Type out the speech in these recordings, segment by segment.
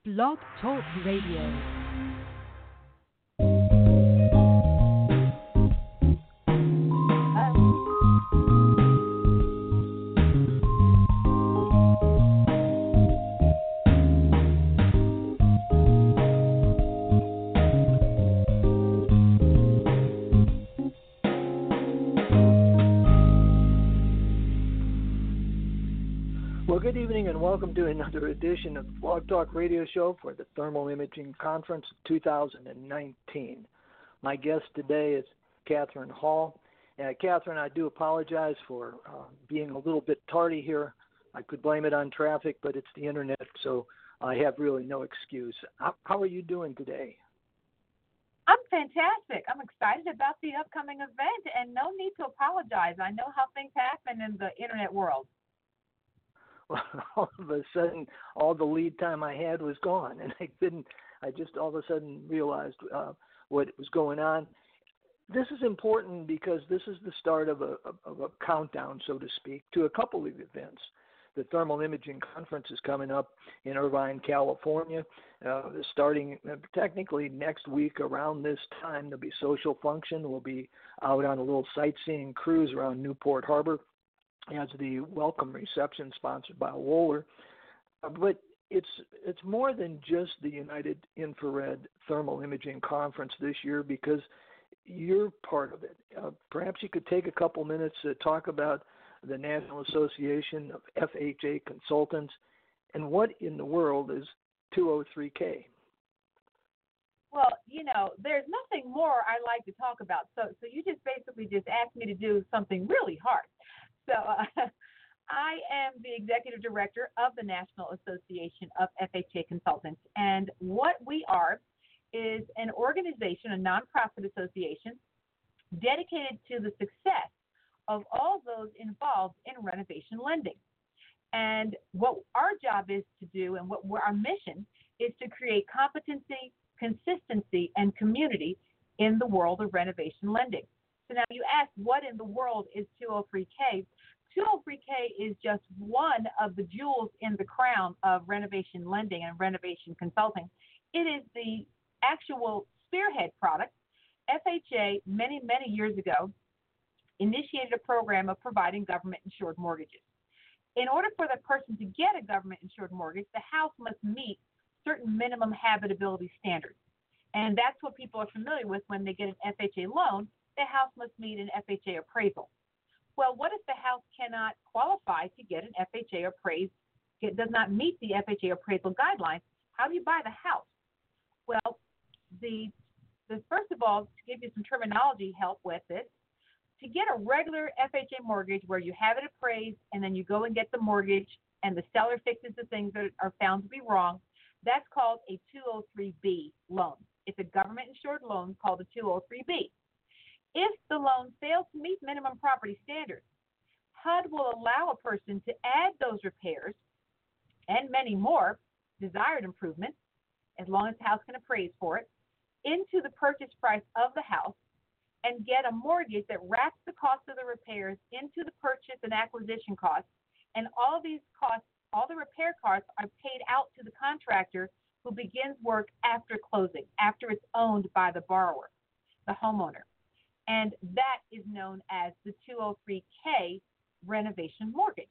Blog Talk Radio. Good evening and welcome to another edition of the Blog Talk Radio Show for the Thermal Imaging Conference of 2019. My guest today is Catherine Hall. Catherine, I do apologize for being a little bit tardy here. I could blame it on traffic, but it's the internet, so I have really no excuse. How are you doing today? I'm fantastic. I'm excited about the upcoming event, and no need to apologize. I know how things happen in the internet world. All of a sudden, all the lead time I had was gone, and I just all of a sudden realized what was going on. This is important because this is the start of a countdown, so to speak, to a couple of events. The Thermal Imaging Conference is coming up in Irvine, California, starting technically next week around this time. There'll be social function. We'll be out on a little sightseeing cruise around Newport Harbor as the welcome reception sponsored by Wohler. But it's more than just the United Infrared Thermal Imaging Conference this year because you're part of it. Perhaps you could take a couple minutes to talk about the National Association of FHA Consultants and what in the world is 203K. Well, there's nothing more I like to talk about. So you just basically just asked me to do something really hard. So I am the executive director of the National Association of FHA Consultants. And what we are is an organization, a nonprofit association, dedicated to the success of all those involved in renovation lending. And what our job is to do and what our mission is to create competency, consistency, and community in the world of renovation lending. So now you ask, what in the world is 203K? 203K is just one of the jewels in the crown of renovation lending and renovation consulting. It is the actual spearhead product. FHA, many, many years ago, initiated a program of providing government-insured mortgages. In order for the person to get a government-insured mortgage, the house must meet certain minimum habitability standards. And that's what people are familiar with when they get an FHA loan. The house must meet an FHA appraisal. Well, what if the house cannot qualify to get an FHA appraised? It does not meet the FHA appraisal guidelines. How do you buy the house? Well, the first of all, to give you some terminology help with this, to get a regular FHA mortgage where you have it appraised and then you go and get the mortgage and the seller fixes the things that are found to be wrong, that's called a 203B loan. It's a government-insured loan called a 203B. If the loan fails to meet minimum property standards, HUD will allow a person to add those repairs and many more desired improvements, as long as the house can appraise for it, into the purchase price of the house and get a mortgage that wraps the cost of the repairs into the purchase and acquisition costs. And all these costs, all the repair costs are paid out to the contractor who begins work after closing, after it's owned by the borrower, the homeowner. And that is known as the 203K renovation mortgage.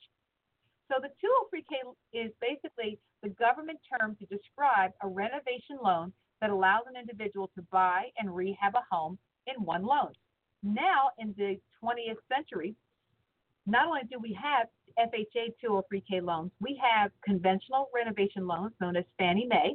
So the 203K is basically the government term to describe a renovation loan that allows an individual to buy and rehab a home in one loan. Now, in the 20th century, not only do we have FHA 203K loans, we have conventional renovation loans known as Fannie Mae.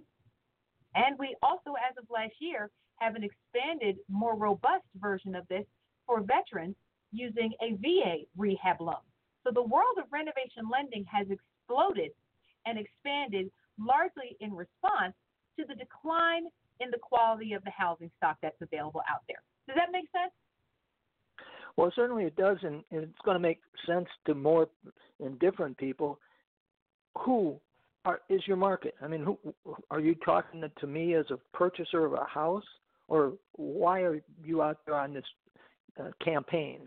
And we also, as of last year, have an expanded, more robust version of this for veterans using a VA rehab loan. So the world of renovation lending has exploded and expanded largely in response to the decline in the quality of the housing stock that's available out there. Does that make sense? Well, certainly it does, and it's going to make sense to more and different people. Who is your market? I mean, who are you talking to me as a purchaser of a house? Or why are you out there on this campaign?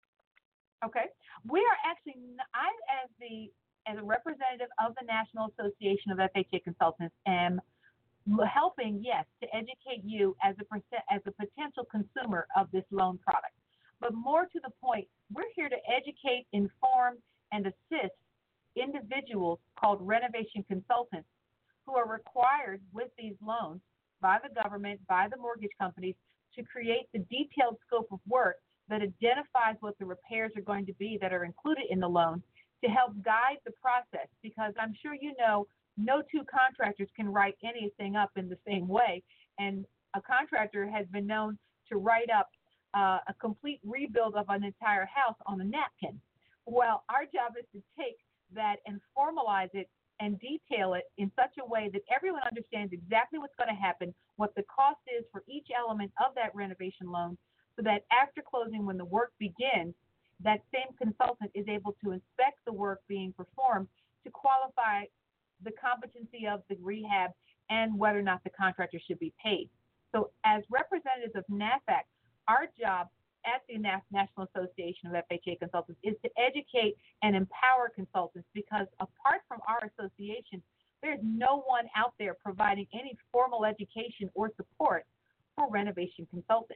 Okay. We are actually, as a representative of the National Association of FHA Consultants, am helping, yes, to educate you as a potential consumer of this loan product. But more to the point, we're here to educate, inform, and assist individuals called renovation consultants who are required with these loans by the government, by the mortgage companies, to create the detailed scope of work that identifies what the repairs are going to be that are included in the loan to help guide the process. Because I'm sure you know, no two contractors can write anything up in the same way. And a contractor has been known to write up a complete rebuild of an entire house on a napkin. Well, our job is to take that and formalize it and detail it in such a way that everyone understands exactly what's going to happen, what the cost is for each element of that renovation loan, so that after closing, when the work begins, that same consultant is able to inspect the work being performed to qualify the competency of the rehab and whether or not the contractor should be paid. So as representatives of NAFAC, our job at the National Association of FHA Consultants is to educate and empower consultants, because apart from our association, there's no one out there providing any formal education or support for renovation consultants.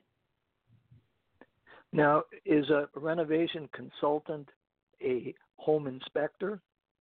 Now, is a renovation consultant a home inspector?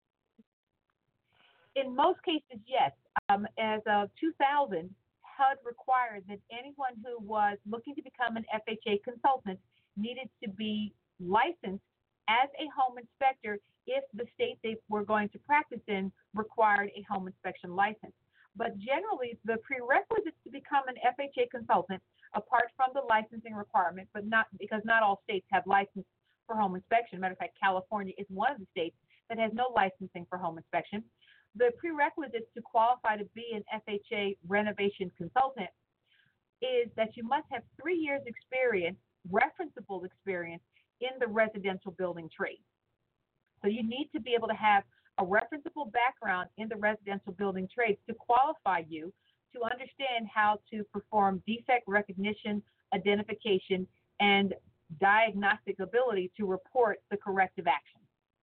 In most cases, yes. As of 2000, HUD required that anyone who was looking to become an FHA consultant needed to be licensed as a home inspector if the state they were going to practice in required a home inspection license. But generally, the prerequisites to become an FHA consultant, apart from the licensing requirement, but not because not all states have license for home inspection. Matter of fact, California is one of the states that has no licensing for home inspection. The prerequisites to qualify to be an FHA renovation consultant is that you must have 3 years experience, referenceable experience, in the residential building trade. So you need to be able to have a referenceable background in the residential building trades to qualify you to understand how to perform defect recognition, identification, and diagnostic ability to report the corrective action.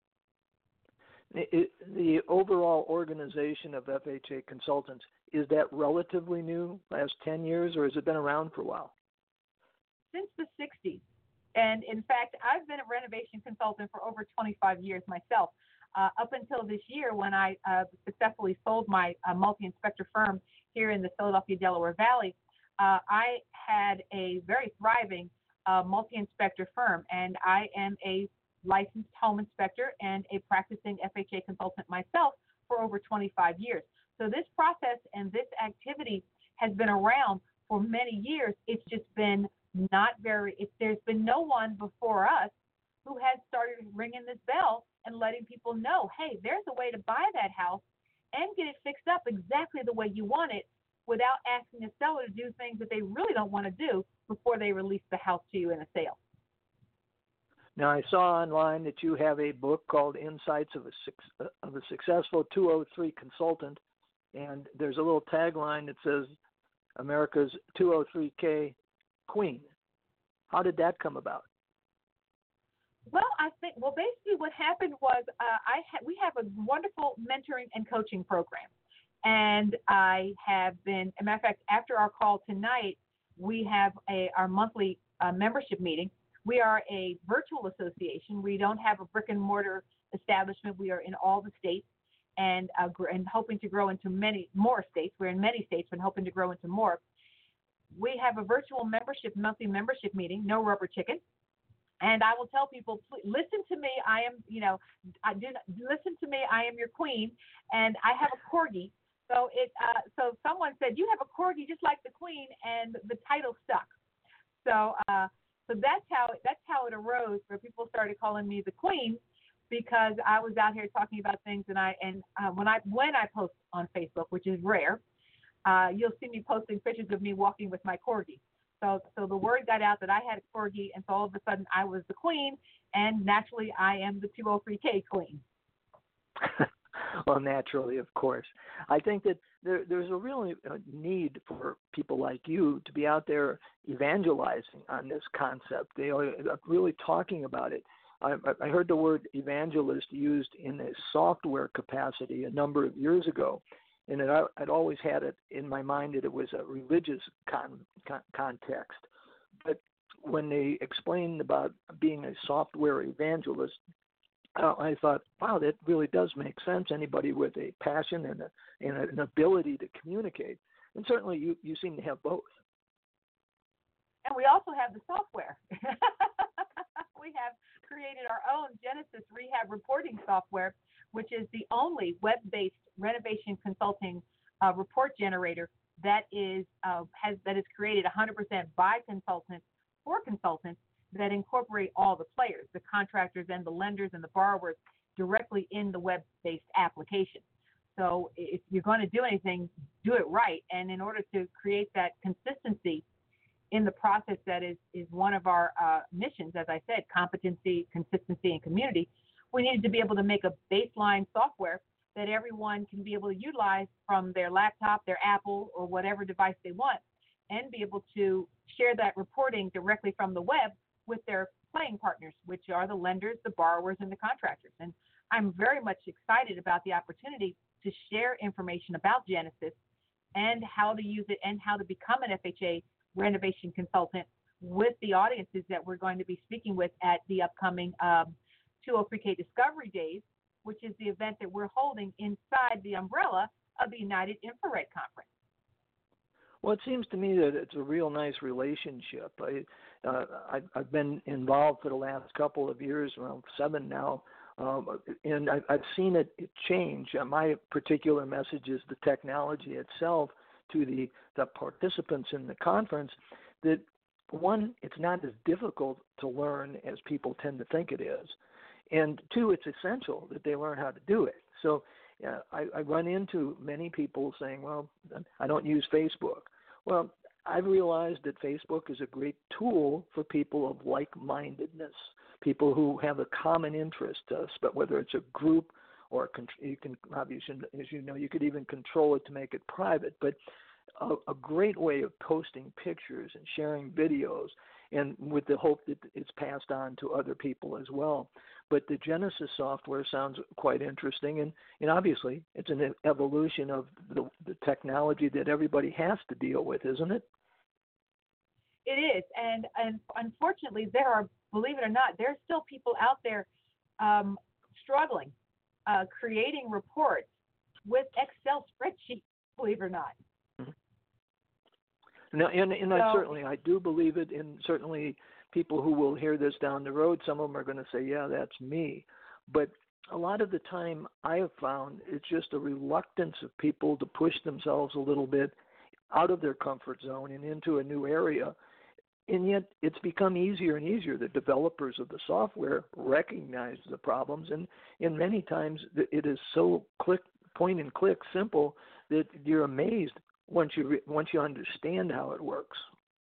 The overall organization of FHA consultants, is that relatively new, last 10 years, or has it been around for a while? Since the 60s. And in fact, I've been a renovation consultant for over 25 years myself, up until this year when I successfully sold my multi-inspector firm here in the Philadelphia, Delaware Valley. I had a very thriving multi-inspector firm, and I am a licensed home inspector and a practicing FHA consultant myself for over 25 years. So this process and this activity has been around for many years. It's just been there's been no one before us who has started ringing this bell and letting people know, hey, there's a way to buy that house and get it fixed up exactly the way you want it without asking the seller to do things that they really don't want to do before they release the house to you in a sale. Now, I saw online that you have a book called Insights of a Successful 203 Consultant, and there's a little tagline that says America's 203K Queen. How did that come about? Well, basically what happened was we have a wonderful mentoring and coaching program. And I have been, as a matter of fact, after our call tonight, we have our monthly membership meeting. We are a virtual association. We don't have a brick and mortar establishment. We are in all the states and hoping to grow into many more states. We're in many states and hoping to grow into more. We have a virtual monthly membership meeting, no rubber chicken. And I will tell people, please, listen to me. Listen to me. I am your queen, and I have a corgi. So someone said, you have a corgi just like the queen, and the title stuck. So that's how it arose, where people started calling me the queen, because I was out here talking about things, and when I post on Facebook, which is rare, you'll see me posting pictures of me walking with my corgi. So the word got out that I had a corgi, and so all of a sudden I was the queen, and naturally I am the 203K queen. Well, naturally, of course. I think that there's a real need for people like you to be out there evangelizing on this concept. They are really talking about it. I heard the word evangelist used in a software capacity a number of years ago, and I'd always had it in my mind that it was a religious context. But when they explained about being a software evangelist, I thought, wow, that really does make sense. Anybody with a passion and an ability to communicate, and certainly you seem to have both. And we also have the software. We have created our own Genesis Rehab Reporting software, which is the only web-based renovation consulting report generator that is created 100% by consultants for consultants that incorporate all the players, the contractors and the lenders and the borrowers directly in the web-based application. So if you're going to do anything, do it right. And in order to create that consistency in the process that is one of our missions, as I said, competency, consistency, and community, we needed to be able to make a baseline software that everyone can be able to utilize from their laptop, their Apple, or whatever device they want, and be able to share that reporting directly from the web with their playing partners, which are the lenders, the borrowers, and the contractors. And I'm very much excited about the opportunity to share information about Genesis and how to use it and how to become an FHA renovation consultant with the audiences that we're going to be speaking with at the upcoming 203K Discovery Days, which is the event that we're holding inside the umbrella of the United Infrared Conference. Well, it seems to me that it's a real nice relationship. I've been involved for the last couple of years, around 7 now, and I've seen it change. My particular message is the technology itself to the participants in the conference, that one, it's not as difficult to learn as people tend to think it is, and two, it's essential that they learn how to do it. So I run into many people saying, well, I don't use Facebook. Well, I've realized that Facebook is a great tool for people of like-mindedness, people who have a common interest, but whether it's a group or you can obviously, as you know, you could even control it to make it private, but a great way of posting pictures and sharing videos, and with the hope that it's passed on to other people as well. But the Genesis software sounds quite interesting, and obviously it's an evolution of the technology that everybody has to deal with, isn't it? It is, and unfortunately, there are, believe it or not, there are still people out there struggling, creating reports with Excel spreadsheets, believe it or not. Now, and I do believe it, and certainly people who will hear this down the road, some of them are going to say, yeah, that's me. But a lot of the time I have found it's just a reluctance of people to push themselves a little bit out of their comfort zone and into a new area. And yet it's become easier and easier. The developers of the software recognize the problems, and many times it is so point and click simple that you're amazed once you understand how it works.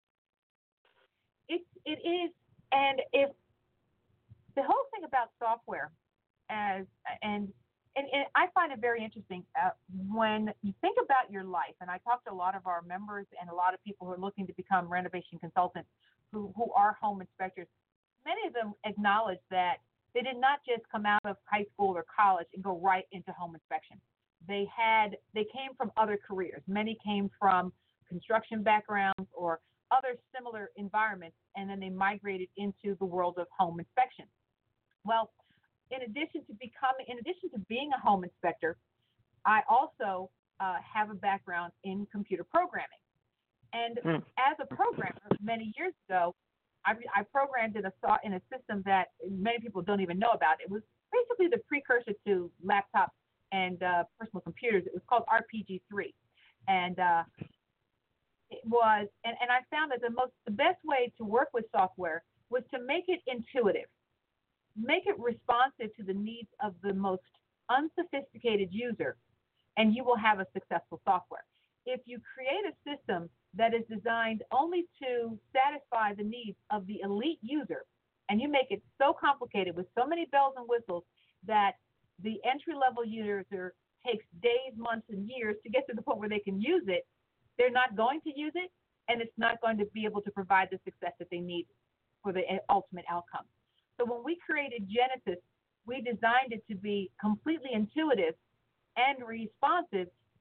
It is, and if the whole thing about software, and I find it very interesting when you think about your life. And I talk to a lot of our members and a lot of people who are looking to become renovation consultants who are home inspectors. Many of them acknowledge that they did not just come out of high school or college and go right into home inspection. They came from other careers. Many came from construction backgrounds or other similar environments, and then they migrated into the world of home inspection. Well, in addition to being a home inspector, I also have a background in computer programming. And as a programmer, many years ago, I programmed in a system that many people don't even know about. It was basically the precursor to laptops and personal computers. It was called RPG-3, and it was. And I found that the best way to work with software was to make it intuitive, make it responsive to the needs of the most unsophisticated user, and you will have a successful software. If you create a system that is designed only to satisfy the needs of the elite user, and you make it so complicated with so many bells and whistles that the entry-level user takes days, months, and years to get to the point where they can use it, they're not going to use it, and it's not going to be able to provide the success that they need for the ultimate outcome. So when we created Genesis, we designed it to be completely intuitive and responsive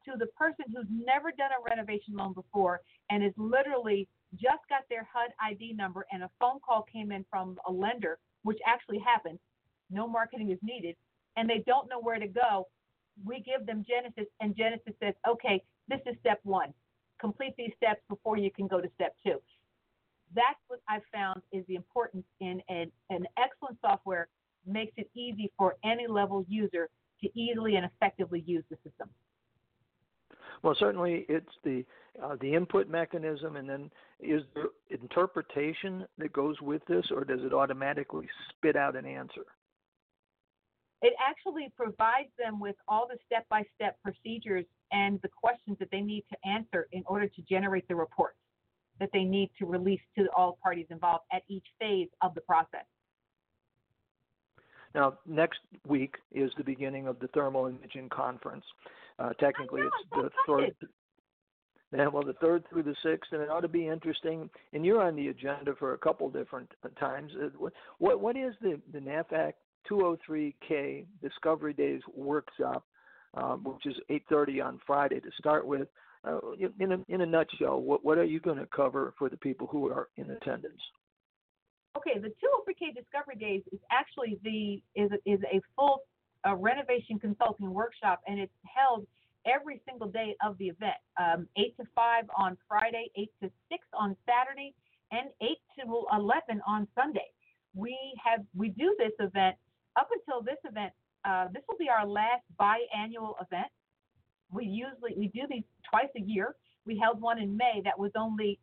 to the person who's never done a renovation loan before and is literally just got their HUD ID number and a phone call came in from a lender, which actually happened. No marketing is needed, and they don't know where to go. We give them Genesis, and Genesis says, okay, this is step one. Complete these steps before you can go to step two. That's what I've found is the importance in an excellent software. Makes it easy for any level user to easily and effectively use the system. Well, certainly it's the input mechanism, and then is there interpretation that goes with this, or does it automatically spit out an answer? It actually provides them with all the step-by-step procedures and the questions that they need to answer in order to generate the reports that they need to release to all parties involved at each phase of the process. Now, next week is the beginning of the Thermal Imaging Conference. Technically, it's the third. Well, the 3rd through the 6th, and it ought to be interesting. And you're on the agenda for a couple different times. What is the NAVFAC 203K Discovery Days workshop, which is 8:30 on Friday to start with? In a nutshell, what are you going to cover for the people who are in attendance? Okay, the 203K Discovery Days is actually is a full renovation consulting workshop, and it's held every single day of the event, 8 to 5 on Friday, 8 to 6 on Saturday, and 8 to 11 on Sunday. We do this event up until this event. This will be our last biannual event. We do these twice a year. We held one in May that was only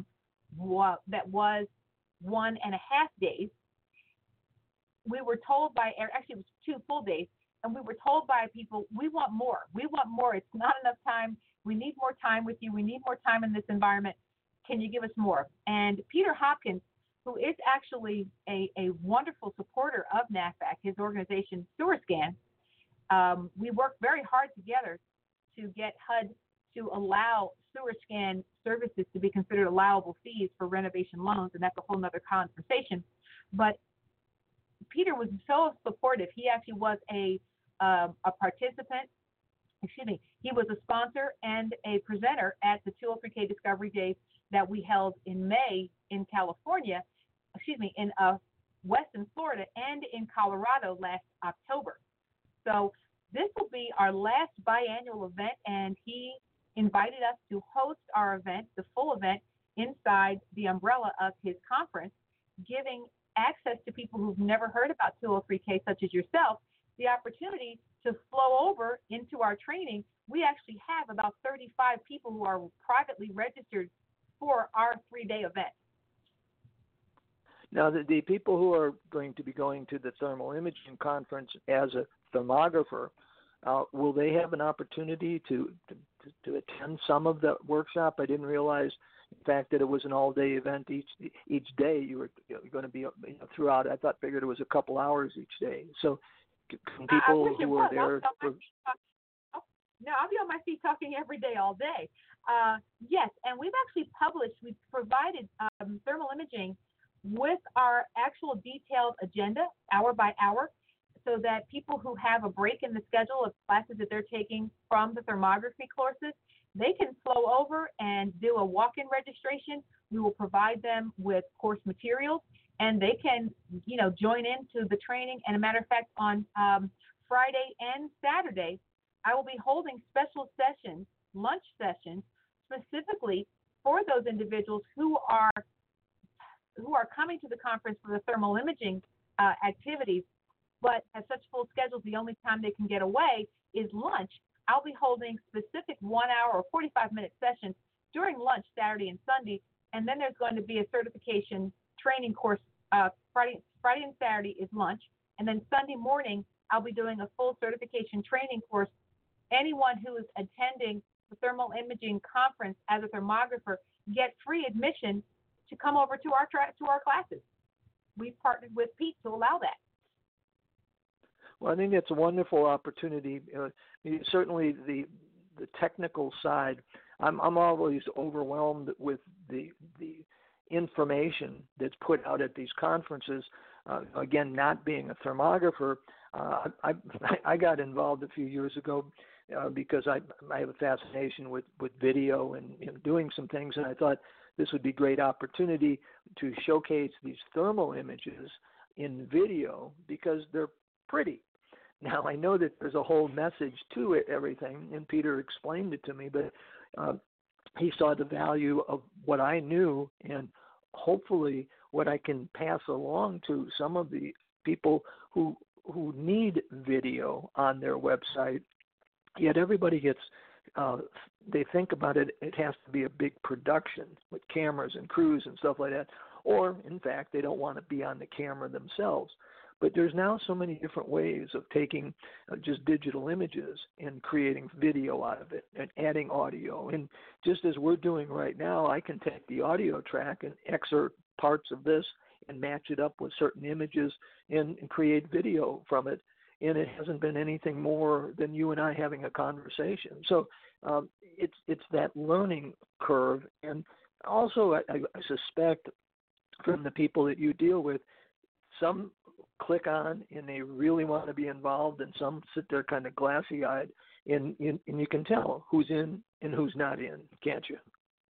1.5 days. We were told actually it was 2 full days, and we were told by people, we want more. We want more. It's not enough time. We need more time with you. We need more time in this environment. Can you give us more? And Peter Hopkins, who is actually a wonderful supporter of NAVFAC, his organization SewerScan, we worked very hard together to get HUD to allow SewerScan services to be considered allowable fees for renovation loans, and that's a whole other conversation. But Peter was so supportive. He actually was a participant. He was a sponsor and a presenter at the 203K Discovery Days that we held in May in California, in Weston, Florida, and in Colorado last October. So this will be our last biannual event, and he invited us to host our event, the full event, inside the umbrella of his conference, giving access to people who've never heard about 203K, such as yourself, the opportunity to flow over into our training. We actually have about 35 people who are privately registered for our 3-day event. Now, the people who are going to be going to the Thermal Imaging Conference as a thermographer, will they have an opportunity to attend some of the workshop? I didn't realize, in fact, that it was an all-day event. Each day you were going to be throughout. Figured it was a couple hours each day. So, can people who are there? No, I'll be on my feet talking every day, all day. Yes, and we've provided thermal imaging with our actual detailed agenda, hour by hour, so that people who have a break in the schedule of classes that they're taking from the thermography courses, they can flow over and do a walk-in registration. We will provide them with course materials, and they can, join into the training. And a matter of fact, on Friday and Saturday, I will be holding special sessions, lunch sessions, specifically for those individuals who are coming to the conference for the thermal imaging activities, but have such full schedules, the only time they can get away is lunch. I'll be holding specific 1 hour or 45-minute sessions during lunch Saturday and Sunday, and then there's going to be a certification training course. Friday and Saturday is lunch, and then Sunday morning I'll be doing a full certification training course. Anyone who is attending the thermal imaging conference as a thermographer get free admission to come over to our classes. We've partnered with Pete to allow that. Well, I think it's a wonderful opportunity. Certainly, the technical side, I'm always overwhelmed with the information that's put out at these conferences. Again, not being a thermographer, I got involved a few years ago because I have a fascination with video and doing some things, and I thought this would be a great opportunity to showcase these thermal images in video because they're pretty. Now, I know that there's a whole message to it, everything, and Peter explained it to me, but he saw the value of what I knew and hopefully what I can pass along to some of the people who need video on their website. Yet everybody gets, they think about it, it has to be a big production with cameras and crews and stuff like that. Or, in fact, they don't want to be on the camera themselves. But there's now so many different ways of taking just digital images and creating video out of it and adding audio. And just as we're doing right now, I can take the audio track and excerpt parts of this and match it up with certain images and create video from it. And it hasn't been anything more than you and I having a conversation. So it's that learning curve. And also, I suspect from the people that you deal with, some click on and they really want to be involved, and some sit there kind of glassy-eyed, and you can tell who's in and who's not in, can't you?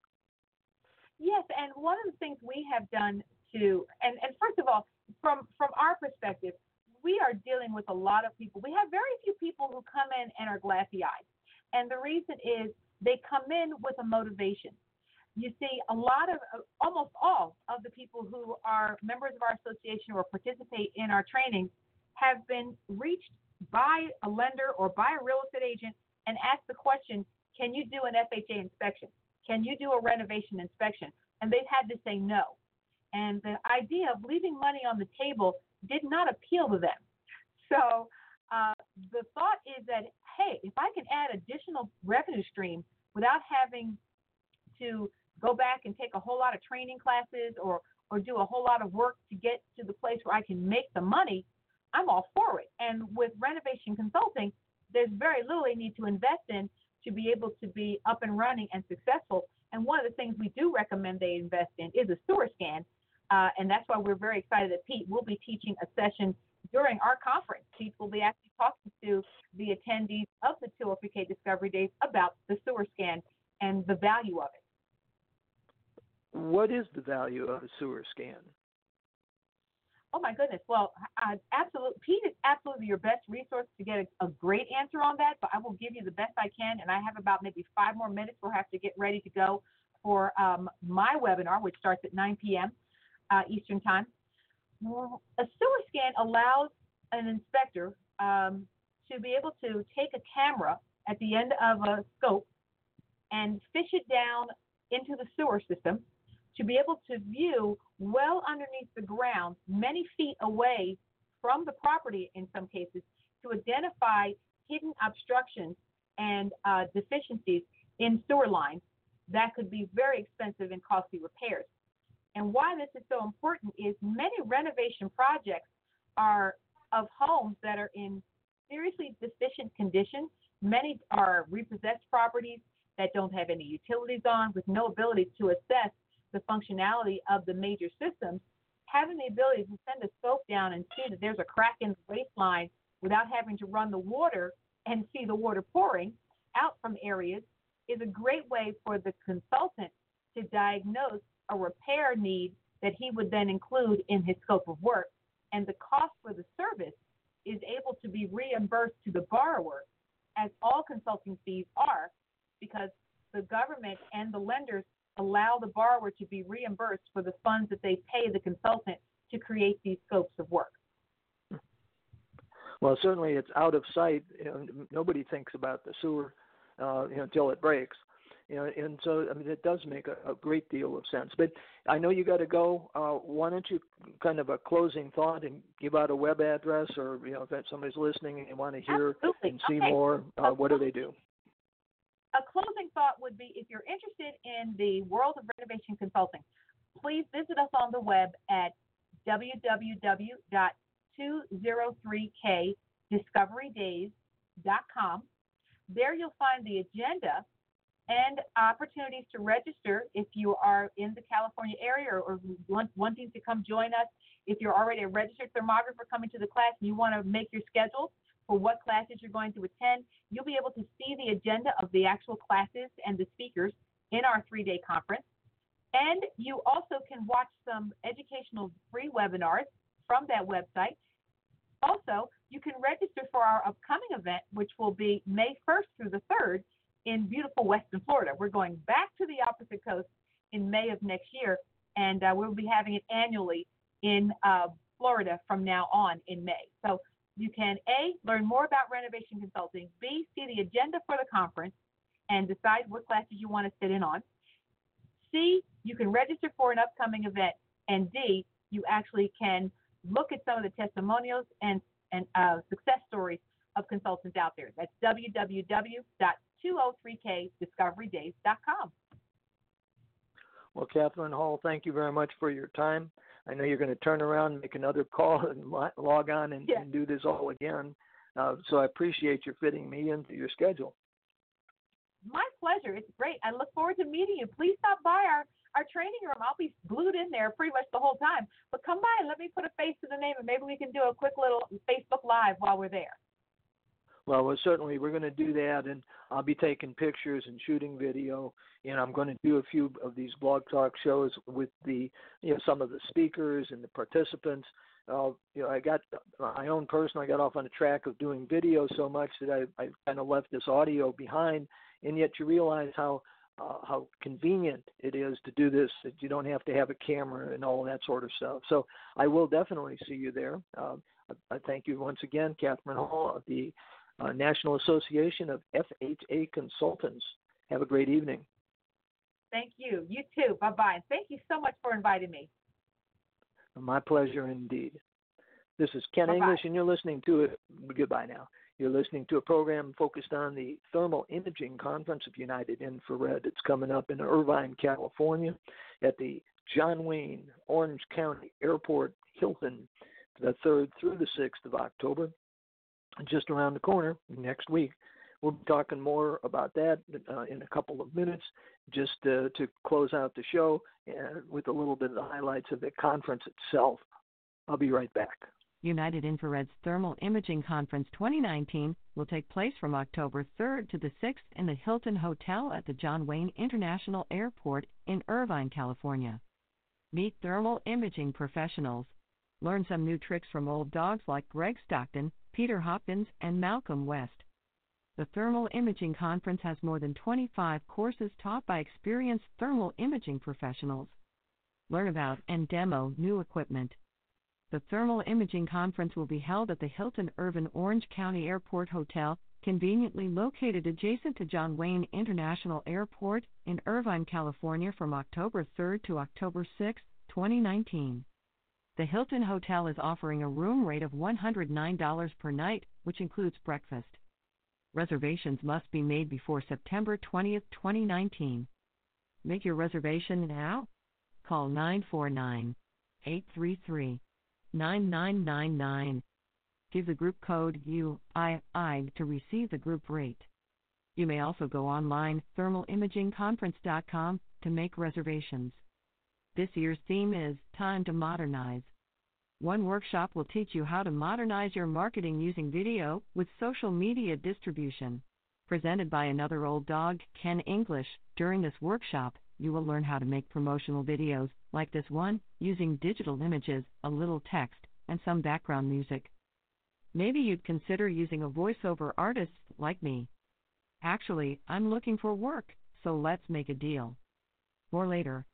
Yes, and one of the things we have done to, and first of all, from our perspective, we are dealing with a lot of people. We have very few people who come in and are glassy-eyed, and the reason is they come in with a motivation. You see, almost all of the people who are members of our association or participate in our trainings have been reached by a lender or by a real estate agent and asked the question, can you do an FHA inspection? Can you do a renovation inspection? And they've had to say no. And the idea of leaving money on the table did not appeal to them. So the thought is that, hey, if I can add additional revenue stream without having to go back and take a whole lot of training classes or do a whole lot of work to get to the place where I can make the money, I'm all for it. And with renovation consulting, there's very little they need to invest in to be able to be up and running and successful. And one of the things we do recommend they invest in is a sewer scan. And that's why we're very excited that Pete will be teaching a session during our conference. Pete will be actually talking to the attendees of the 203K Discovery Days about the sewer scan and the value of it. What is the value of a sewer scan? Oh, my goodness. Well, Pete is absolutely your best resource to get a great answer on that, but I will give you the best I can, and I have about maybe 5 more minutes. We'll have to get ready to go for my webinar, which starts at 9 p.m. Eastern Time. A sewer scan allows an inspector to be able to take a camera at the end of a scope and fish it down into the sewer system to be able to view well underneath the ground, many feet away from the property in some cases, to identify hidden obstructions and deficiencies in sewer lines that could be very expensive and costly repairs. And why this is so important is many renovation projects are of homes that are in seriously deficient condition. Many are repossessed properties that don't have any utilities on, with no ability to assess the functionality of the major systems. Having the ability to send a scope down and see that there's a crack in the waistline without having to run the water and see the water pouring out from areas is a great way for the consultant to diagnose a repair need that he would then include in his scope of work. And the cost for the service is able to be reimbursed to the borrower, as all consulting fees are, because the government and the lenders allow the borrower to be reimbursed for the funds that they pay the consultant to create these scopes of work. Well, certainly it's out of sight. Nobody thinks about the sewer until it breaks. And so, I mean, it does make a great deal of sense. But I know you got to go. Why don't you kind of a closing thought and give out a web address, or if somebody's listening and they want to hear and see more, what do they do? A closing thought would be, if you're interested in the world of renovation consulting, please visit us on the web at www.203kdiscoverydays.com. There you'll find the agenda and opportunities to register if you are in the California area or wanting to come join us. If you're already a registered thermographer coming to the class and you want to make your schedule, for what classes you're going to attend. You'll be able to see the agenda of the actual classes and the speakers in our 3-day conference. And you also can watch some educational free webinars from that website. Also, you can register for our upcoming event, which will be May 1st through the 3rd in beautiful Western Florida. We're going back to the opposite coast in May of next year, and we'll be having it annually in Florida from now on in May. So you can, A, learn more about renovation consulting, B, see the agenda for the conference and decide what classes you want to sit in on, C, you can register for an upcoming event, and D, you actually can look at some of the testimonials and success stories of consultants out there. That's www.203kdiscoverydays.com. Well, Catherine Hall, thank you very much for your time. I know you're going to turn around and make another call and log on and do this all again. So I appreciate you fitting me into your schedule. My pleasure. It's great. I look forward to meeting you. Please stop by our training room. I'll be glued in there pretty much the whole time. But come by and let me put a face to the name, and maybe we can do a quick little Facebook Live while we're there. Well, certainly we're going to do that, and I'll be taking pictures and shooting video, and I'm going to do a few of these blog talk shows with the, some of the speakers and the participants. I got my own personal. I got off on a track of doing video so much that I kind of left this audio behind, and yet you realize how convenient it is to do this, that you don't have to have a camera and all that sort of stuff. So I will definitely see you there. I thank you once again, Catherine Hall of the National Association of FHA Consultants. Have a great evening. Thank you. You too. Bye-bye. Thank you so much for inviting me. My pleasure indeed. This is Ken Bye-bye. English, and you're listening to it. Goodbye now. You're listening to a program focused on the Thermal Imaging Conference of United Infrared. It's coming up in Irvine, California at the John Wayne Orange County Airport, Hilton, the 3rd through the 6th of October. Just around the corner next week. We'll be talking more about that in a couple of minutes, just to close out the show with a little bit of the highlights of the conference itself. I'll be right back. United Infrared's Thermal Imaging Conference 2019 will take place from October 3rd to the 6th in the Hilton Hotel at the John Wayne International Airport in Irvine, California. Meet thermal imaging professionals. Learn some new tricks from old dogs like Greg Stockton, Peter Hopkins, and Malcolm West. The Thermal Imaging Conference has more than 25 courses taught by experienced thermal imaging professionals. Learn about and demo new equipment. The Thermal Imaging Conference will be held at the Hilton Irvine Orange County Airport Hotel, conveniently located adjacent to John Wayne International Airport in Irvine, California from October 3rd to October 6th, 2019. The Hilton Hotel is offering a room rate of $109 per night, which includes breakfast. Reservations must be made before September 20th, 2019. Make your reservation now. Call 949-833-9999. Give the group code UII to receive the group rate. You may also go online, thermalimagingconference.com, to make reservations. This year's theme is Time to Modernize. One workshop will teach you how to modernize your marketing using video with social media distribution. Presented by another old dog, Ken English, during this workshop, you will learn how to make promotional videos, like this one, using digital images, a little text, and some background music. Maybe you'd consider using a voiceover artist like me. Actually, I'm looking for work, so let's make a deal. More later.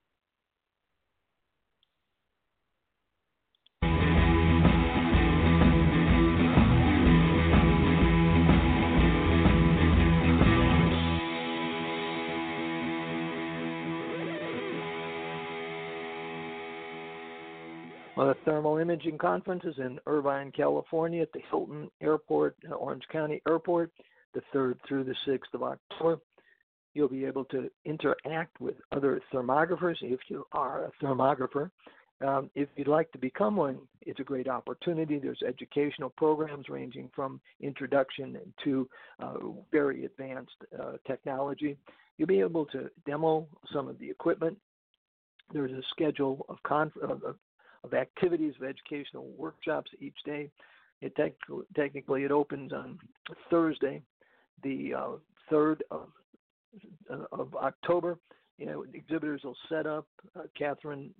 Well, the Thermal Imaging Conference is in Irvine, California at the Hilton Airport, Orange County Airport, the 3rd through the 6th of October. You'll be able to interact with other thermographers if you are a thermographer. If you'd like to become one, it's a great opportunity. There's educational programs ranging from introduction to very advanced technology. You'll be able to demo some of the equipment. There's a schedule of activities, of educational workshops each day. Technically, it opens on Thursday, the 3rd of October. Exhibitors will set up. Catherine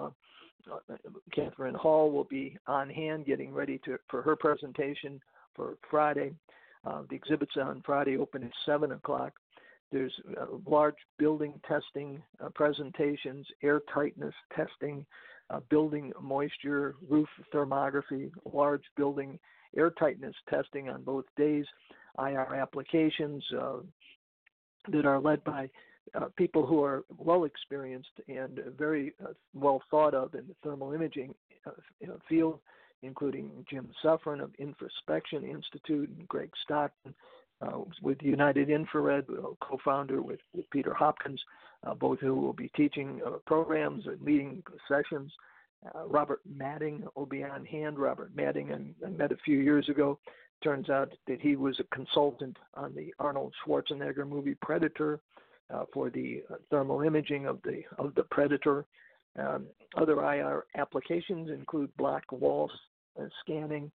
Hall will be on hand, getting ready for her presentation for Friday. The exhibits on Friday open at 7 o'clock. There's large building testing presentations, air tightness testing, building moisture, roof thermography, large building air tightness testing on both days, IR applications that are led by people who are well experienced and very well thought of in the thermal imaging field, including Jim Suffren of Infraspection Institute and Greg Stockton with United Infrared, co-founder with Peter Hopkins, both who will be teaching programs and leading sessions. Robert Madding will be on hand. Robert Madding I met a few years ago. Turns out that he was a consultant on the Arnold Schwarzenegger movie Predator for the thermal imaging of the Predator. Other IR applications include black wall scanning,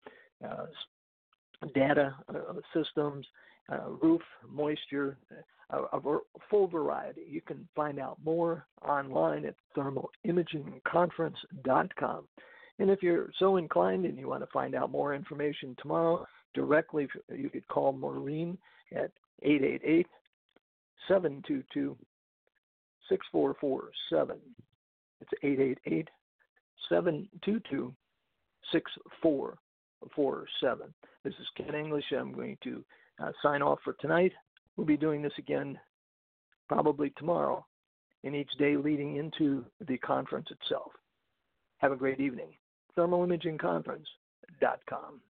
data systems, roof moisture, a full variety. You can find out more online at thermalimagingconference.com. And if you're so inclined and you want to find out more information tomorrow, directly, you could call Maureen at 888-722-6447. It's 888-722-6447. This is Ken English. I'm going to sign off for tonight. We'll be doing this again probably tomorrow and each day leading into the conference itself. Have a great evening. thermalimagingconference.com.